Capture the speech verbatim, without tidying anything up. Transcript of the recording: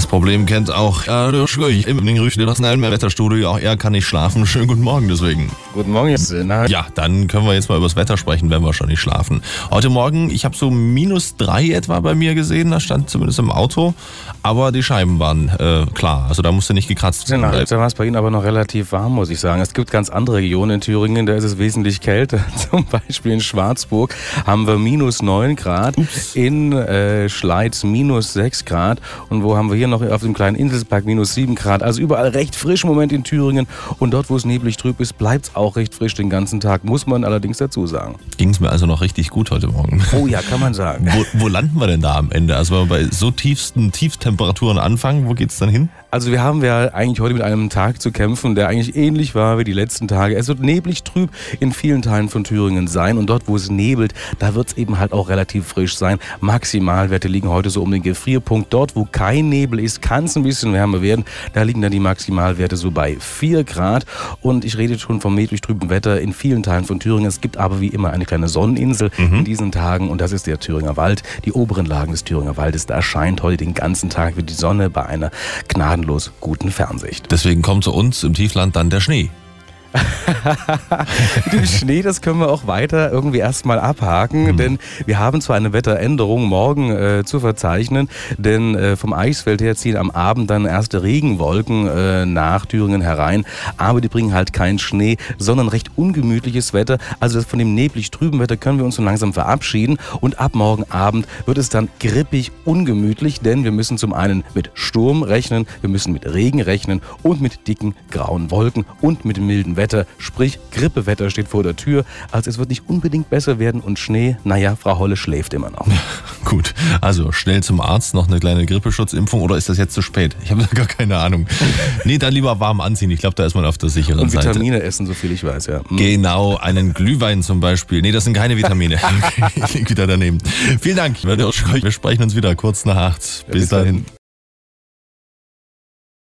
Das Problem kennt auch ja, der Schwierig im Wetterstudio. Auch er kann nicht schlafen. Schönen guten Morgen deswegen. Guten Morgen, jetzt. Ja, dann können wir jetzt mal über das Wetter sprechen, wenn wir schon nicht schlafen. Heute Morgen, ich habe so minus drei etwa bei mir gesehen, da stand zumindest im Auto, aber die Scheiben waren äh, klar, also da musste nicht gekratzt werden. Genau, jetzt war es bei Ihnen aber noch relativ warm, muss ich sagen. Es gibt ganz andere Regionen in Thüringen, da ist es wesentlich kälter. Zum Beispiel in Schwarzburg haben wir minus neun Grad, Ups. in äh, Schleiz minus sechs Grad und wo haben wir hier noch auf dem kleinen Inselsberg minus sieben Grad. Also überall recht frisch im Moment in Thüringen und dort, wo es neblig trüb ist, bleibt es auch recht frisch den ganzen Tag, muss man allerdings dazu sagen. Ging es mir also noch richtig gut heute Morgen. Oh ja, kann man sagen. Wo, wo landen wir denn da am Ende? Also wenn wir bei so tiefsten Tieftemperaturen anfangen, wo geht's dann hin? Also wir haben ja eigentlich heute mit einem Tag zu kämpfen, der eigentlich ähnlich war wie die letzten Tage. Es wird neblig trüb in vielen Teilen von Thüringen sein und dort, wo es nebelt, da wird es eben halt auch relativ frisch sein. Maximalwerte liegen heute so um den Gefrierpunkt. Dort, wo kein Nebel ist, kann es ein bisschen wärmer werden. Da liegen dann die Maximalwerte so bei vier Grad und ich rede schon vom neblig trüben Wetter in vielen Teilen von Thüringen. Es gibt aber wie immer eine kleine Sonneninsel mhm. in diesen Tagen und das ist der Thüringer Wald. Die oberen Lagen des Thüringer Waldes, da scheint heute den ganzen Tag wie die Sonne bei einer gnadenlosen guten Fernsicht. Deswegen kommt zu uns im Tiefland dann der Schnee. Den Schnee, das können wir auch weiter irgendwie erstmal abhaken, mhm. denn wir haben zwar eine Wetteränderung morgen äh, zu verzeichnen, denn äh, vom Eichsfeld her ziehen am Abend dann erste Regenwolken äh, nach Thüringen herein, aber die bringen halt keinen Schnee, sondern recht ungemütliches Wetter. Also von dem neblig trüben Wetter können wir uns so langsam verabschieden und ab morgen Abend wird es dann grippig ungemütlich, denn wir müssen zum einen mit Sturm rechnen, wir müssen mit Regen rechnen und mit dicken grauen Wolken und mit milden Wetter. Wetter, sprich Grippewetter steht vor der Tür. Also es wird nicht unbedingt besser werden und Schnee, naja, Frau Holle schläft immer noch. Gut, also schnell zum Arzt, noch eine kleine Grippeschutzimpfung oder ist das jetzt zu spät? Ich habe da gar keine Ahnung. Nee, dann lieber warm anziehen, ich glaube, da ist man auf der sicheren und Seite. Und Vitamine essen, so viel ich weiß, ja. Mhm. Genau, einen Glühwein zum Beispiel. Nee, das sind keine Vitamine. Okay, ich liege wieder daneben. Vielen Dank, wir sprechen uns wieder kurz nach acht. Bis, ja, bis dann.